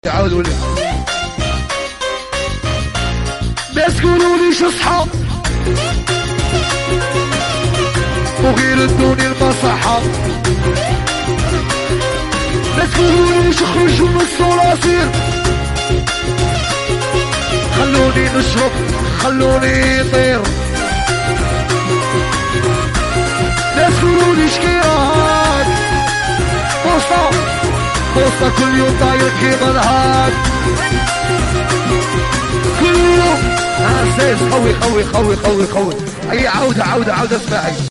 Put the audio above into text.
عاودوا لي ناس تقولوا لي شو صحاب وغير ادوني المصحة ناس تقولوا لي شو خرجوا من الصراصير خلوني نشرب خلوني نطير ناس تقولوا لي شكيرات بوسطة كل يوم طاير كيما نهار كل يوم عزيز خوي اي عودة اسمعي